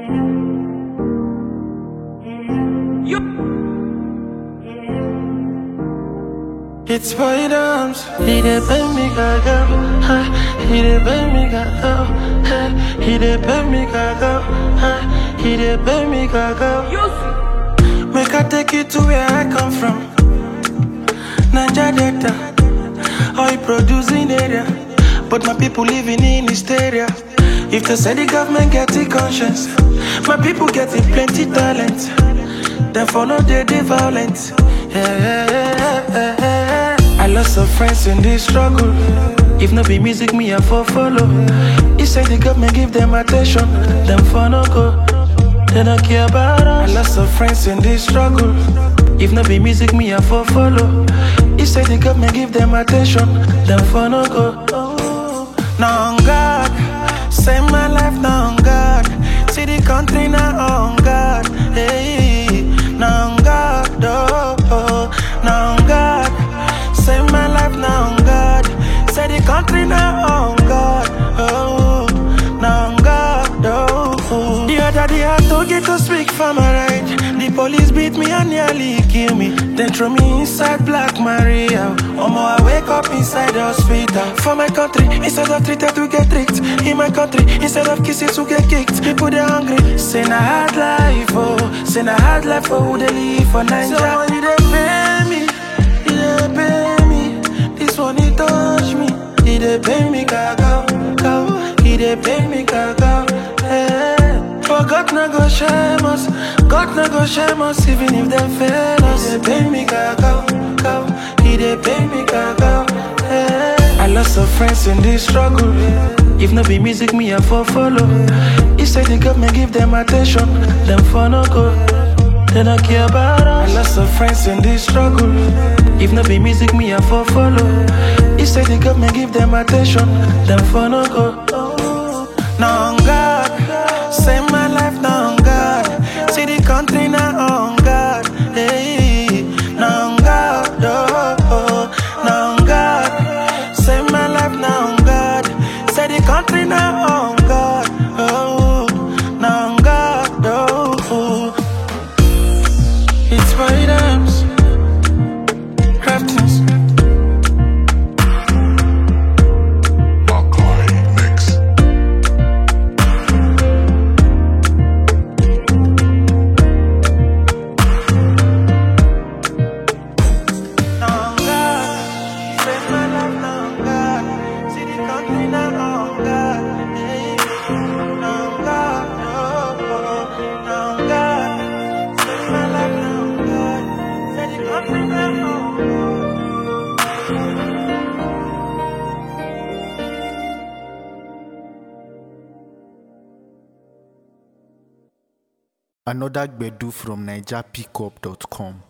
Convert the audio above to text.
It's Boydams. He dey pay me gaga. He dey pay me gaga. He dey pay me gaga. He dey pay me gaga. Make I take you to where I come from. Niger Delta. Oil producing area, but my people living in hysteria. If they say the government get the conscience, my people getting plenty talent. Therefore no they violent. I lost some friends in this struggle. If no be music, me I follow. He say the government give them attention, them for no go. They don't care about us. I lost some friends in this struggle. If no be music, me I follow. He say the government give them attention, them for no go. Now on God, save my life now on God. See the country now on God. Hey, now on God, oh, now on God. Save my life now on God. Say the country now on God. Oh, now on God. Oh, the other day I told you to speak for my right. The police beat me and nearly kill me. Then throw me inside Black Maria. I wake up inside the hospital. For my country, instead of treated to get tricked. In my country, instead of kisses to get kicked. People they hungry. Say na hard life, oh. Say na hard life for who they live for Nigeria. So when they pay me, they pay me. This one he touch me. He dey pay me gaga, cow. He dey pay me gaga. Hey. For God no go shame us. God no go shame us even if they fail us. He dey pay me gaga, cow. He dey pay me gaga. Hey. I lost some friends in this struggle. If no be music, me I follow. He say the government give them attention, them for no go. They don't care about us. I lost some friends in this struggle. If no be music, me I follow. He say the government give them attention, them for no go. Now on God, save my life now on God. See the country now on God. Hey, now on God, oh, now on God. Save my life now on God. Say the country now on God. Oh, now on God, oh. It's Boydams. Craftings. Another Gbedu from NigerPickup.com.